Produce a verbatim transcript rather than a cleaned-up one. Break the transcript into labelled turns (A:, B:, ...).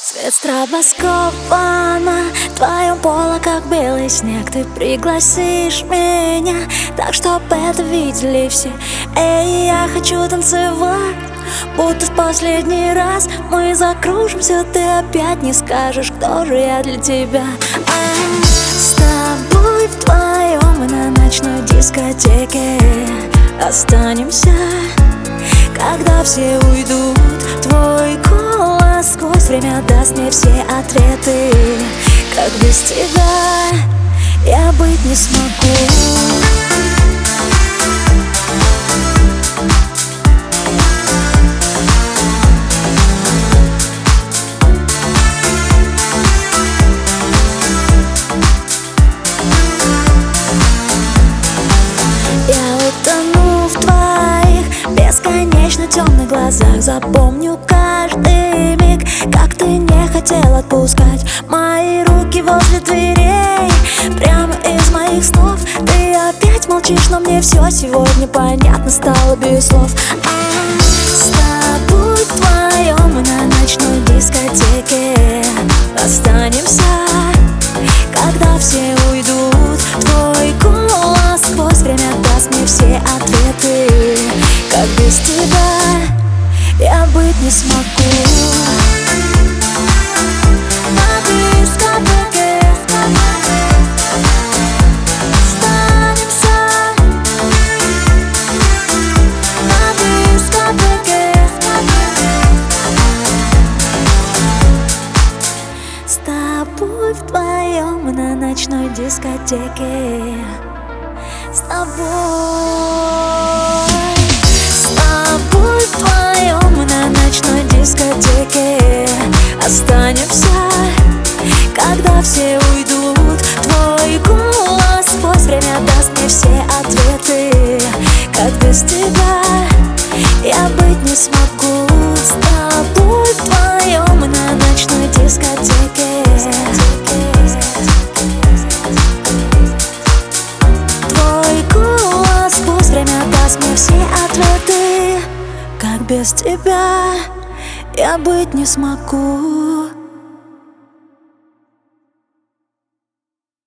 A: Свет стробоскопа на твоем поле, как белый снег. Ты пригласишь меня так, чтоб это видели все. Эй, я хочу танцевать, будто в последний раз. Мы закружимся, ты опять не скажешь, кто же я для тебя. А, с тобой вдвоем мы на ночной дискотеке останемся, когда все уйдут. Твой голос сквозь время даст мне все ответы. Как без тебя я быть не смогу. Бесконечно темных глазах запомню каждый миг, как ты не хотел отпускать мои руки возле дверей. Прямо из моих снов ты опять молчишь, но мне все сегодня понятно стало без слов. А, с тобой вдвоем мы на ночной дискотеке останемся, когда все уйдут. Твой голос сквозь время даст мне все ответы. Как без тебя я быть не смогу. На дискотеке останемся, на дискотеке. С тобой вдвоем мы на ночной дискотеке. С тобой. Вдвоем мы на ночной дискотеке останемся, когда все уйдут. Твой голос сквозь время даст мне все ответы. Как без тебя я быть не смогу. С тобой вдвоем мы на ночной дискотеке. Твой голос сквозь время даст мне все ответы. Как без тебя я быть не смогу.